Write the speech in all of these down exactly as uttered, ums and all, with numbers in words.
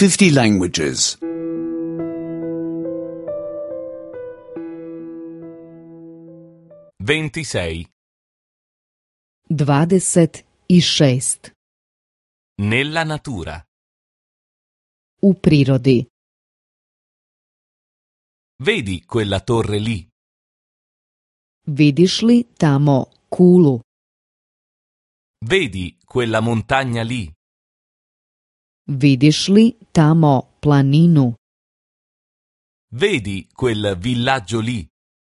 fifty languages. ventisei. dvadeset šest. Nella natura. U prirodi. Vedi quella torre lì? Vidiš li tamo kulu? Vedi quella montagna lì? Vidiš li tamo planinu? Vedi quel villaggio lì?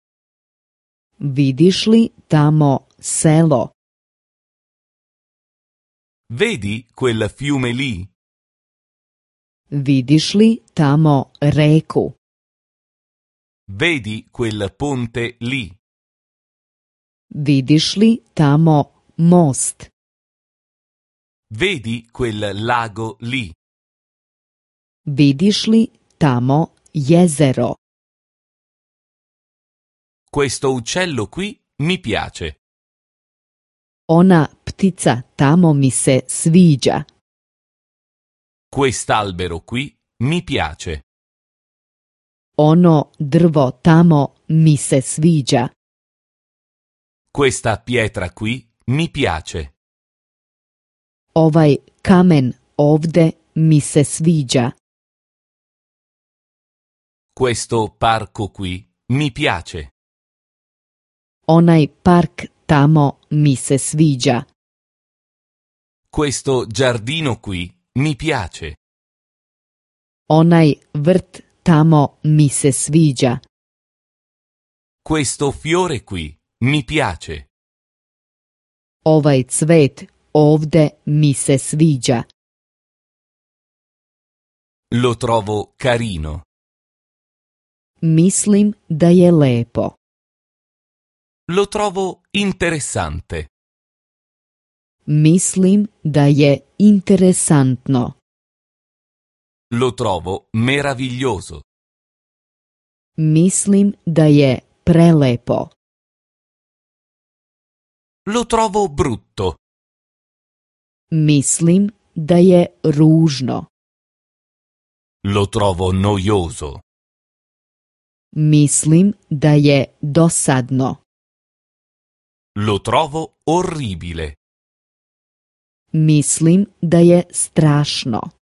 Vidiš li tamo selo? Vedi quel fiume lì? Vidiš li tamo reku? Vedi quel ponte lì? Vidiš li tamo most? Vedi quel lago lì? Vidiš li tamo jezero? Questo uccello qui mi piace. Ona ptica tamo mi se sviđa. Quest'albero qui mi piace. Ono drvo tamo mi se sviđa. Questa pietra qui mi piace. Ovaj kamen ovde mi se sviđa. Questo parco qui mi piace. Onaj park tamo mi se sviđa. Questo giardino qui mi piace. Onaj vrt tamo mi se sviđa. Questo fiore qui mi piace. Ovaj cvet ovde mi se sviđa. Lo trovo carino. Mislim da je lepo. Lo trovo interessante. Mislim da je interesantno. Lo trovo meraviglioso. Mislim da je prelepo. Lo trovo brutto. Mislim da je ružno. Lo trovo noioso. Mislim da je dosadno. Lo trovo orribile. Mislim da je strašno.